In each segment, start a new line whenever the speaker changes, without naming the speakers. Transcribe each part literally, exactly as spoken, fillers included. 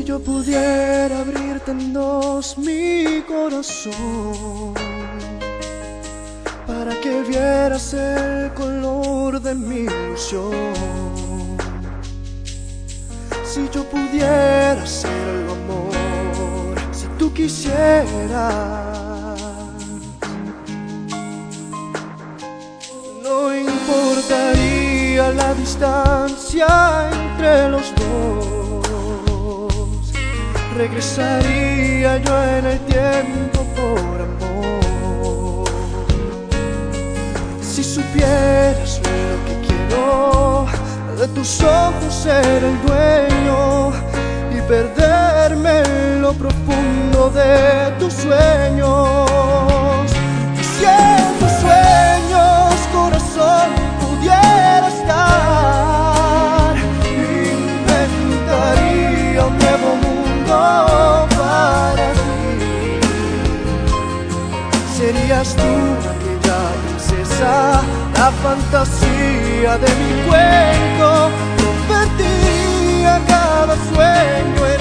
Si yo pudiera abrirte en dos mi corazón, para que vieras el color de mi ilusión. Si yo pudiera ser el amor, si tú quisieras, no importaría la distancia entre los dos. Regresaría yo en el tiempo por amor. Si supieras lo que quiero, de tus ojos ser el dueño y perderme en lo profundo de tus sueños. Y si en tus sueños, corazón, pudiera estar, inventaría un nuevo mundo para ti. Serías tú aquella princesa, la fantasía de mi cuento. Convertiría cada sueño en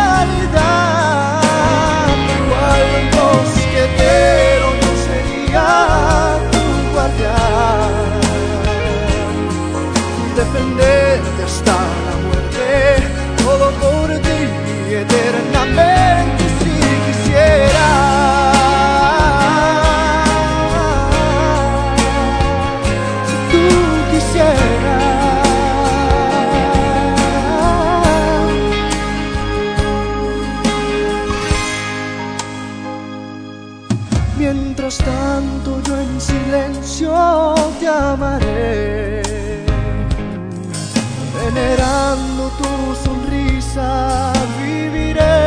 realidad. Cual mosquetero yo sería tu guardián y defenderte hasta la muerte, todo por ti eternamente si quisiera. Mientras tanto yo en silencio te amaré, venerando tu sonrisa viviré.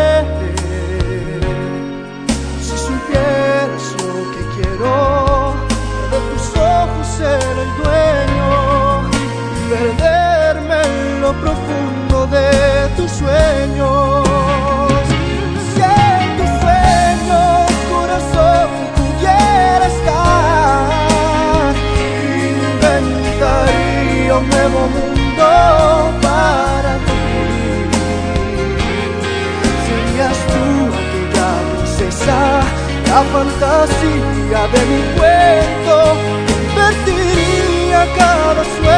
Si supieras lo que quiero, de tus ojos ser el dueño y perderme en lo profundo de tus sueños. Si en tus sueños, corazón, pudiera estar, inventaría un nuevo mundo para ti. Serías tú aquella princesa, la fantasía de mi cuento. Convertiría cada sueño